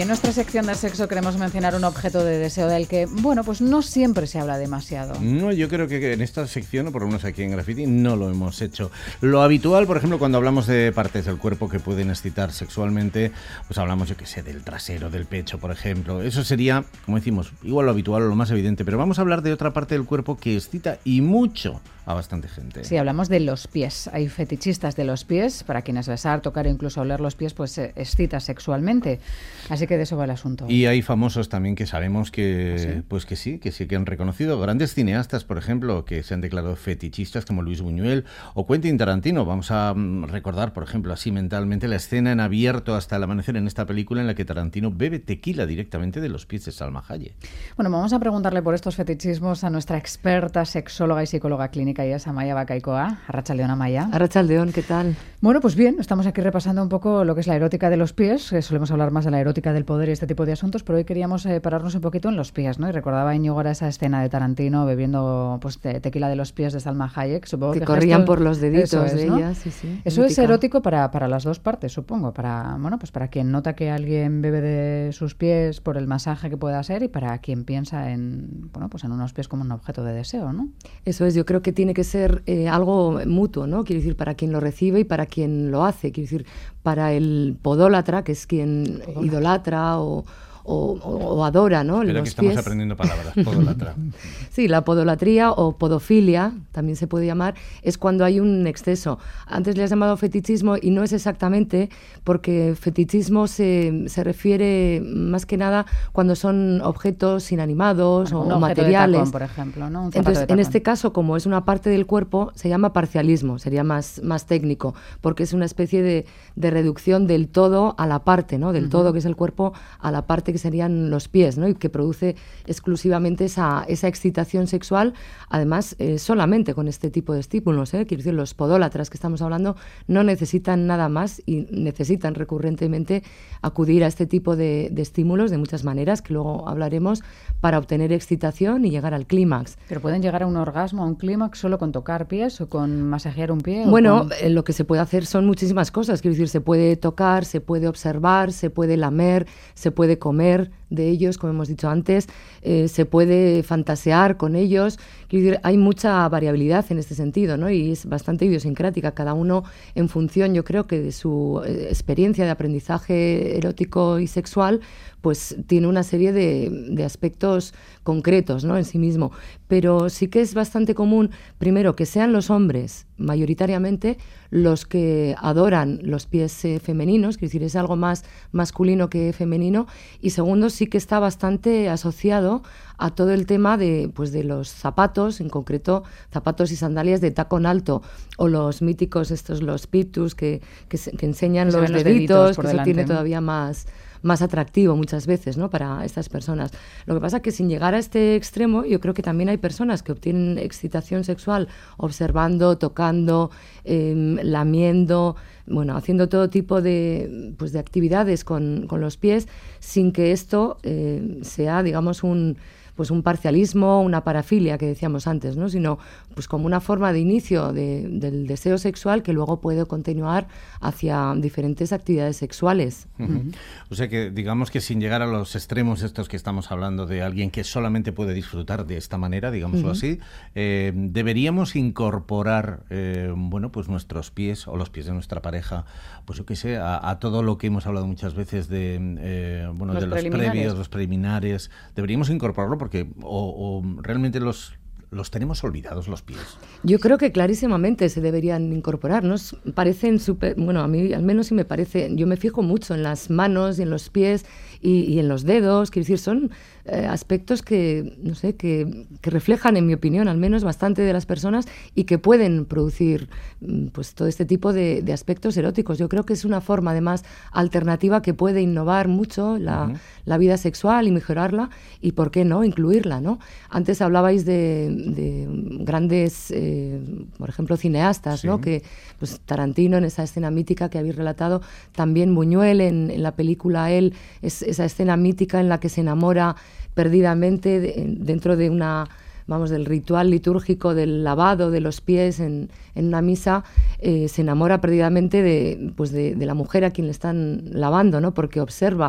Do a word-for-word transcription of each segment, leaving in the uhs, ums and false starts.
en nuestra sección de sexo queremos mencionar un objeto de deseo del que, bueno, pues no siempre se habla demasiado. No, yo creo que en esta sección, o por lo menos aquí en Graffiti, no lo hemos hecho. Lo habitual, por ejemplo, cuando hablamos de partes del cuerpo que pueden excitar sexualmente, pues hablamos, yo qué sé, del trasero, del pecho, por ejemplo. Eso sería, como decimos, igual lo habitual o lo más evidente, pero vamos a hablar de otra parte del cuerpo que excita y mucho a bastante gente. Sí, hablamos de los pies. Hay fetichistas de los pies, para quienes besar, tocar e incluso oler los pies, pues eh, excita sexualmente. Así que de eso va el asunto. Y hay famosos también que sabemos que, ¿Ah, sí? pues que sí, que sí que han reconocido. Grandes cineastas, por ejemplo, que se han declarado fetichistas, como Luis Buñuel o Quentin Tarantino. Vamos a mm, recordar, por ejemplo, así mentalmente, la escena en abierto hasta el amanecer en esta película en la que Tarantino bebe tequila directamente de los pies de Salma Hayek. Bueno, vamos a preguntarle por estos fetichismos a nuestra experta sexóloga y psicóloga clínica, y es Amaia Bakaikoa. Arratsaldeon, Amaia. Arratsaldeon, ¿qué tal? Bueno, pues bien, estamos aquí repasando un poco lo que es la erótica de los pies, que solemos hablar más de la erótica del poder y este tipo de asuntos, pero hoy queríamos eh, pararnos un poquito en los pies, ¿no? Y recordaba Íñigo ahora esa escena de Tarantino bebiendo pues te tequila de los pies de Salma Hayek. Supongo que, que corrían gesto, por los deditos es, de ¿no? ella, sí, sí. Eso mítica. Es erótico para, para las dos partes, supongo, para bueno, pues para quien nota que alguien bebe de sus pies por el masaje que pueda ser y para quien piensa en bueno, pues en unos pies como un objeto de deseo, ¿no? Eso es, yo creo que tiene que ser eh, algo mutuo, ¿no? Quiero decir, para quien lo recibe y para quien lo hace. Quiero decir, para el podólatra, que es quien Podólatra. idolatra o, o, o, o adora, ¿no? Espera los que estamos pies. aprendiendo palabras, podólatra. Sí, la podolatría o podofilia, también se puede llamar, es cuando hay un exceso. Antes le has llamado fetichismo y no es exactamente, porque fetichismo se, se refiere más que nada cuando son objetos inanimados bueno, o, un o objeto materiales. De tacón, por ejemplo, ¿no? Un zapato Entonces, de tacón. En este caso, como es una parte del cuerpo, se llama parcialismo, sería más, más técnico, porque es una especie de, de reducción del todo a la parte, ¿no? Del uh-huh. todo que es el cuerpo a la parte que serían los pies, ¿no? Y que produce exclusivamente esa, esa excitación sexual, además eh, solamente con este tipo de estímulos, ¿eh? Quiero decir, los podólatras que estamos hablando no necesitan nada más y necesitan recurrentemente acudir a este tipo de, de estímulos de muchas maneras, que luego hablaremos, para obtener excitación y llegar al clímax. ¿Pero pueden llegar a un orgasmo, a un clímax, solo con tocar pies o con masajear un pie? Bueno, con... eh, lo que se puede hacer son muchísimas cosas. Quiero decir, se puede tocar, se puede observar, se puede lamer, se puede comer de ellos, como hemos dicho antes, eh, se puede fantasear con ellos. Quiero decir, hay mucha variabilidad en este sentido, ¿no? Y es bastante idiosincrática, cada uno en función, yo creo, que de su eh, experiencia de aprendizaje erótico y sexual, pues tiene una serie de, de aspectos concretos, ¿no? En sí mismo. Pero sí que es bastante común, primero, que sean los hombres, mayoritariamente, los que adoran los pies eh, femeninos, es decir, es algo más masculino que femenino, y segundo, sí que está bastante asociado a todo el tema de, pues, de los zapatos, en concreto zapatos y sandalias de tacón alto, o los míticos estos, los pitus, que, que, se, que enseñan que los, los deditos, deditos que eso tiene todavía más... más atractivo muchas veces, ¿no? Para estas personas. Lo que pasa es que sin llegar a este extremo, yo creo que también hay personas que obtienen excitación sexual observando, tocando, eh, lamiendo, bueno, haciendo todo tipo de, pues, de actividades con, con los pies, sin que esto eh, sea, digamos, un... pues un parcialismo, una parafilia que decíamos antes, ¿no? Sino pues como una forma de inicio de, del deseo sexual que luego puede continuar hacia diferentes actividades sexuales. Uh-huh. Uh-huh. O sea que digamos que sin llegar a los extremos estos que estamos hablando de alguien que solamente puede disfrutar de esta manera, digámoslo uh-huh. así, eh, deberíamos incorporar eh, bueno, pues nuestros pies o los pies de nuestra pareja, pues yo qué sé, a, a todo lo que hemos hablado muchas veces de, eh, bueno, los de los previos, los preliminares, deberíamos incorporarlo porque porque o, o realmente los los tenemos olvidados los pies. Yo creo que clarísimamente se deberían incorporar. Nos parecen súper, bueno, a mí al menos sí me parece, yo me fijo mucho en las manos y en los pies y, y en los dedos, quiero decir, son eh, aspectos que, no sé, que, que reflejan, en mi opinión, al menos bastante de las personas y que pueden producir pues todo este tipo de, de aspectos eróticos. Yo creo que es una forma, además, alternativa que puede innovar mucho la, uh-huh. la vida sexual y mejorarla y, ¿por qué no?, incluirla, ¿no? Antes hablabais de de grandes, eh, por ejemplo, cineastas, sí. ¿no? Que pues Tarantino en esa escena mítica que habéis relatado, también Buñuel en, en la película Él, es esa escena mítica en la que se enamora perdidamente de, dentro de una, vamos, del ritual litúrgico del lavado de los pies en, en una misa, eh, se enamora perdidamente de, pues de, de la mujer a quien le están lavando, ¿no? Porque observa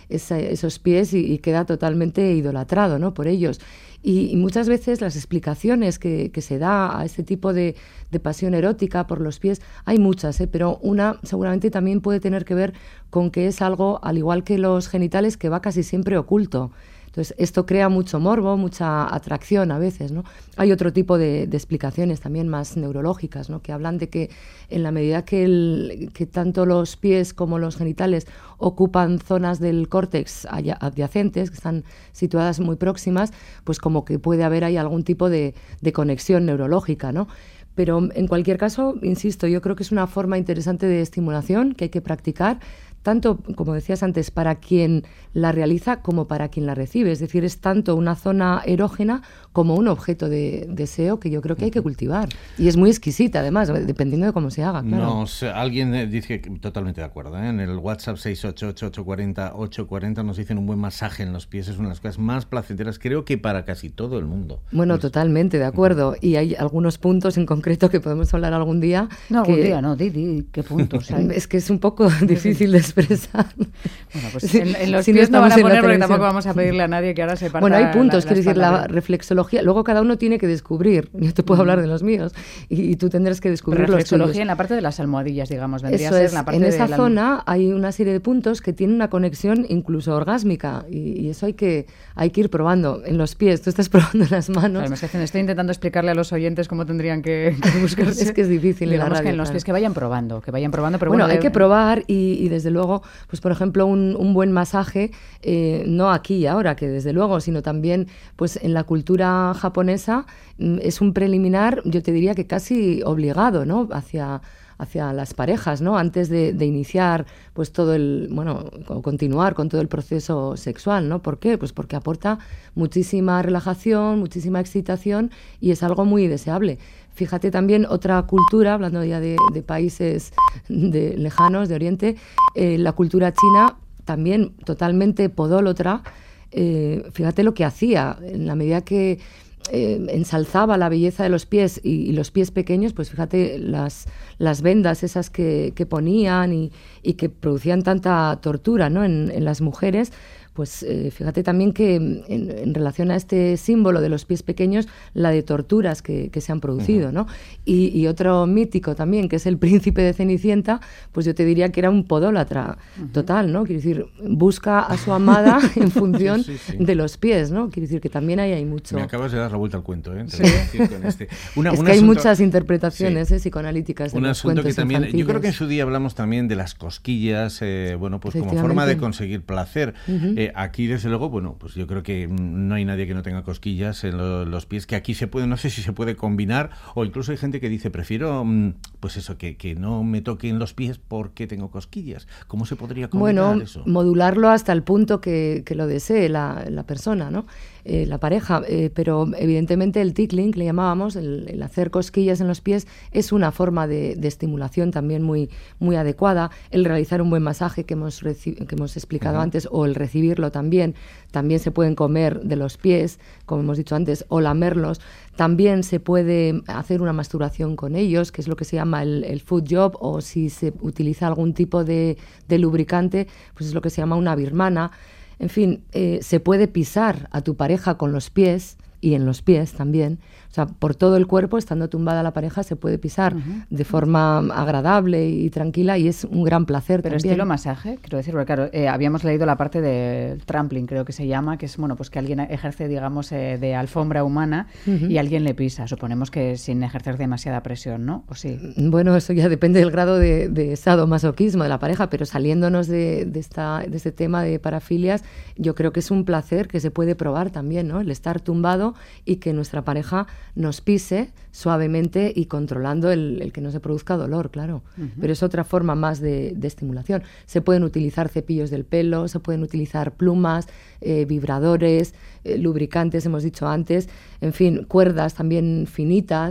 esa, esos pies y, y queda totalmente idolatrado, ¿no?, por ellos. Y, y muchas veces las explicaciones que, que se da a este tipo de, de pasión erótica por los pies, hay muchas, ¿eh? Pero una seguramente también puede tener que ver con que es algo, al igual que los genitales, que va casi siempre oculto. Entonces, esto crea mucho morbo, mucha atracción a veces, ¿no? Hay otro tipo de, de explicaciones también más neurológicas, ¿no?, que hablan de que en la medida que, el, que tanto los pies como los genitales ocupan zonas del córtex adyacentes, que están situadas muy próximas, pues como que puede haber ahí algún tipo de, de conexión neurológica, ¿no? Pero en cualquier caso, insisto, yo creo que es una forma interesante de estimulación que hay que practicar, tanto, como decías antes, para quien la realiza como para quien la recibe. Es decir, es tanto una zona erógena como un objeto de deseo que yo creo que hay que cultivar. Y es muy exquisita, además, dependiendo de cómo se haga, claro. Nos, alguien dice, que, totalmente de acuerdo, ¿eh? En el WhatsApp seis ocho ocho, ocho cuatro cero, ocho cuatro cero nos dicen un buen masaje en los pies es una de las cosas más placenteras, creo que para casi todo el mundo. Bueno, pues, totalmente, de acuerdo. Y hay algunos puntos en concreto que podemos hablar algún día. No, que, algún día, no, di, di, ¿qué puntos hay? Es que es un poco difícil de expresar. Bueno, pues en, en los si pies no, no van a poner porque tampoco vamos a pedirle a nadie que ahora se parta. Bueno, hay puntos, quiero decir, la reflexología, luego cada uno tiene que descubrir, yo te puedo mm. hablar de los míos, y, y tú tendrás que descubrir los tuyos. Reflexología en la parte de las almohadillas, digamos, vendría Eso a ser es, en la parte en de esa la... zona hay una serie de puntos que tienen una conexión incluso orgásmica, y, y eso hay que, hay que ir probando. En los pies, tú estás probando en las manos. Claro, estoy intentando explicarle a los oyentes cómo tendrían que, que buscarse. Es que es difícil en la radio, que en los claro. pies que vayan probando, que vayan probando, pero bueno, bueno, hay de... que probar y, y desde luego, pues por ejemplo, un, un buen masaje, eh, no aquí y ahora, que desde luego, sino también pues en la cultura japonesa, es un preliminar, yo te diría que casi obligado, ¿no?, hacia, hacia las parejas, ¿no?, antes de, de iniciar pues todo el, bueno, continuar con todo el proceso sexual, ¿no? ¿Por qué? Pues porque aporta muchísima relajación, muchísima excitación y es algo muy deseable. Fíjate también otra cultura, hablando ya de, de países de, lejanos, de Oriente, eh, la cultura china también totalmente podólatra. Eh, fíjate lo que hacía, en la medida que eh, ensalzaba la belleza de los pies y, y los pies pequeños, pues fíjate las, las vendas esas que, que ponían y, y que producían tanta tortura, ¿no?, en, en las mujeres. Pues eh, fíjate también que en, en relación a este símbolo de los pies pequeños, la de torturas que, que se han producido, uh-huh. ¿no? Y, y otro mítico también, que es el príncipe de Cenicienta, pues yo te diría que era un podólatra uh-huh. total, ¿no? Quiero decir, busca a su amada en función sí, sí, sí. de los pies, ¿no? Quiero decir que también ahí hay mucho... Me acabas de dar la vuelta al cuento, ¿eh? Sí. Con este. Una, es un que asunto... hay muchas interpretaciones sí. eh, psicoanalíticas de un los asunto cuentos que también, infantiles. yo creo que en su día hablamos también de las cosquillas, eh, bueno, pues como forma de conseguir placer. Uh-huh. Eh, aquí, desde luego, bueno, pues yo creo que no hay nadie que no tenga cosquillas en lo, los pies, que aquí se puede, no sé si se puede combinar, o incluso hay gente que dice, prefiero, pues eso, que, que no me toquen los pies porque tengo cosquillas. ¿Cómo se podría combinar bueno, eso? Bueno, modularlo hasta el punto que, que lo desee la, la persona, ¿no? Eh, la pareja, eh, pero evidentemente el tickling, que le llamábamos, el, el hacer cosquillas en los pies, es una forma de, de estimulación también muy, muy adecuada. El realizar un buen masaje que hemos, reci- que hemos explicado uh-huh. antes, o el recibirlo también, también se pueden comer de los pies, como hemos dicho antes, o lamerlos. También se puede hacer una masturbación con ellos, que es lo que se llama el, el foot job, o si se utiliza algún tipo de, de lubricante, pues es lo que se llama una birmana. En fin, eh, se puede pisar a tu pareja con los pies y en los pies también. O sea, por todo el cuerpo, estando tumbada la pareja, se puede pisar uh-huh. de forma agradable y tranquila y es un gran placer. Pero también. Estilo masaje, quiero decir, porque claro, eh, habíamos leído la parte del trampling, creo que se llama, que es, bueno, pues que alguien ejerce, digamos, eh, de alfombra humana uh-huh. y alguien le pisa. Suponemos que sin ejercer demasiada presión, ¿no? ¿O sí? Bueno, eso ya depende del grado de, de sadomasoquismo de la pareja, pero saliéndonos de, de, esta, de este tema de parafilias, yo creo que es un placer que se puede probar también, ¿no? El estar tumbado y que nuestra pareja nos pise suavemente y controlando el, el que no se produzca dolor, claro. Uh-huh. Pero es otra forma más de, de estimulación. Se pueden utilizar cepillos del pelo, se pueden utilizar plumas, eh, vibradores, eh, lubricantes, hemos dicho antes, en fin, cuerdas también finitas.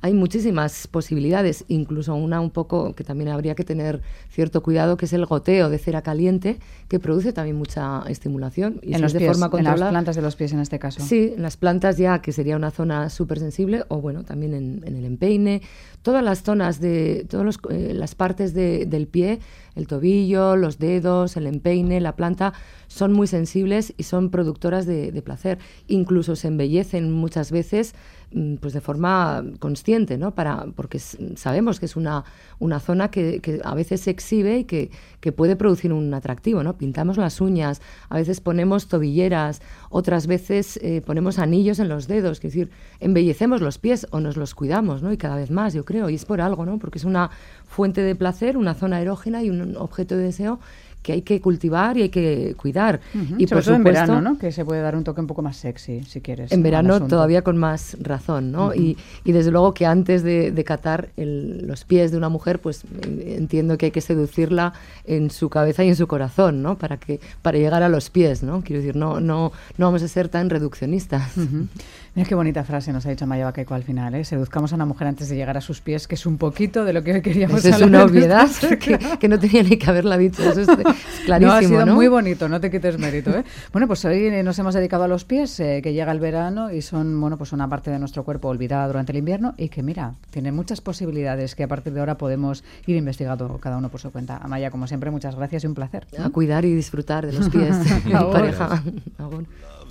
hay muchísimas posibilidades, incluso una un poco que también habría que tener cierto cuidado, que es el goteo de cera caliente, que produce también mucha estimulación. Y en si los es de pies, forma en las controlada, plantas de los pies en este caso. Sí, en las plantas ya, que sería una zona súper sensible, o bueno, también en, en el empeine. Todas las zonas de, todas eh, las partes de, del pie, el tobillo, los dedos, el empeine, la planta, son muy sensibles y son productoras de, de placer. Incluso se embellecen muchas veces pues de forma consciente, ¿no? Para, porque sabemos que es una, una zona que, que a veces se exhibe y que, que puede producir un atractivo, ¿no? Pintamos las uñas, a veces ponemos tobilleras, otras veces eh, ponemos anillos en los dedos, es decir, embellecemos los pies o nos los cuidamos, ¿no? Y cada vez más, yo creo, y es por algo, ¿no? Porque es una fuente de placer, una zona erógena y un objeto de deseo que hay que cultivar y hay que cuidar. Uh-huh. Y sobre por todo supuesto, en verano, ¿no? Que se puede dar un toque un poco más sexy, si quieres. En verano todavía con más razón, ¿no? Uh-huh. Y, y desde luego que antes de, de catar el, los pies de una mujer, pues entiendo que hay que seducirla en su cabeza y en su corazón, ¿no? Para que para llegar a los pies, ¿no? Quiero decir, no no no vamos a ser tan reduccionistas. Uh-huh. Mira qué bonita frase nos ha dicho Amaya Baqueco al final, ¿eh? Seduzcamos a una mujer antes de llegar a sus pies, que es un poquito de lo que hoy queríamos Eso hablar. Es una obviedad que, que no tenía ni que haberla dicho. Eso es, es clarísimo, no, ha sido ¿no? muy bonito, no te quites mérito, ¿eh? Bueno, pues hoy nos hemos dedicado a los pies, eh, que llega el verano y son, bueno, pues una parte de nuestro cuerpo olvidada durante el invierno y que, mira, tiene muchas posibilidades que a partir de ahora podemos ir investigando cada uno por su cuenta. Amaya, como siempre, muchas gracias y un placer. A cuidar y disfrutar de los pies. Mi pareja.